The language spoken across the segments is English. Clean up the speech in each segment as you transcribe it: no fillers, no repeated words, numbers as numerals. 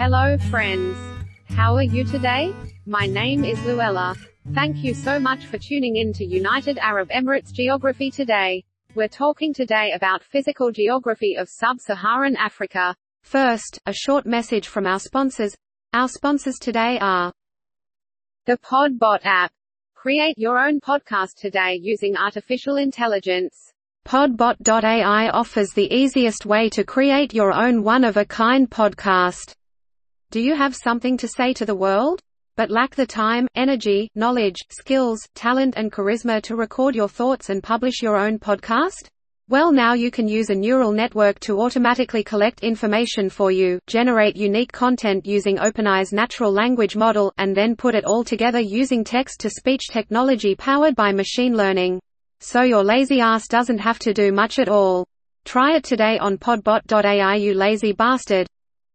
Hello friends. How are you today? My name is Luella. Thank you so much for tuning in to United Arab Emirates Geography today. We're talking today about physical geography of sub-Saharan Africa. First, a short message from our sponsors. Our sponsors today are the Podbot app. Create your own podcast today using artificial intelligence. Podbot.ai offers the easiest way to create your own one-of-a-kind podcast. Do you have something to say to the world, but lack the time, energy, knowledge, skills, talent and charisma to record your thoughts and publish your own podcast? Well, now you can use a neural network to automatically collect information for you, generate unique content using OpenAI's natural language model, and then put it all together using text-to-speech technology powered by machine learning. So your lazy ass doesn't have to do much at all. Try it today on podbot.ai, you lazy bastard.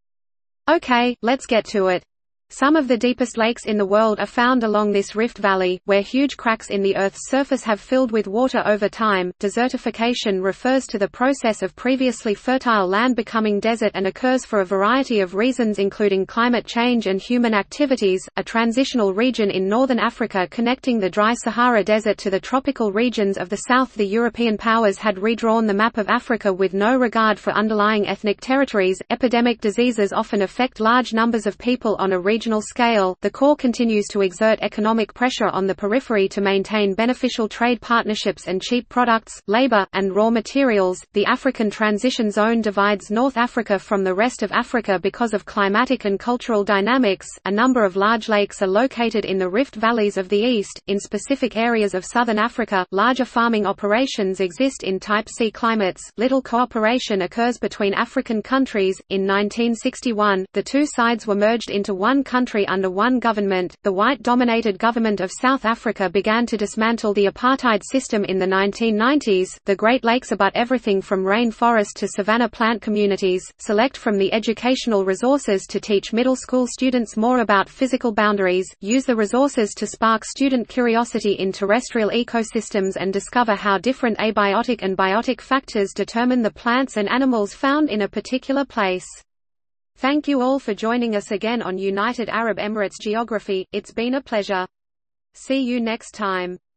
Okay, let's get to it. Some of the deepest lakes in the world are found along this rift valley, where huge cracks in the Earth's surface have filled with water over time. Desertification refers to the process of previously fertile land becoming desert and occurs for a variety of reasons including climate change and human activities. A transitional region in northern Africa connecting the dry Sahara Desert to the tropical regions of the south. The European powers had redrawn the map of Africa with no regard for underlying ethnic territories. Epidemic diseases often affect large numbers of people on a regional scale. The core continues to exert economic pressure on the periphery to maintain beneficial trade partnerships and cheap products, labor, and raw materials. The African Transition Zone divides North Africa from the rest of Africa because of climatic and cultural dynamics. A number of large lakes are located in the rift valleys of the east. In specific areas of southern Africa, larger farming operations exist in Type C climates. Little cooperation occurs between African countries. In 1961, the two sides were merged into one country under one government. The white-dominated government of South Africa began to dismantle the apartheid system in the 1990s. The Great Lakes abut everything from rainforest to savanna plant communities. Select from the educational resources to teach middle school students more about physical boundaries. Use the resources to spark student curiosity in terrestrial ecosystems and discover how different abiotic and biotic factors determine the plants and animals found in a particular place. Thank you all for joining us again on United Arab Emirates Geography. It's been a pleasure. See you next time.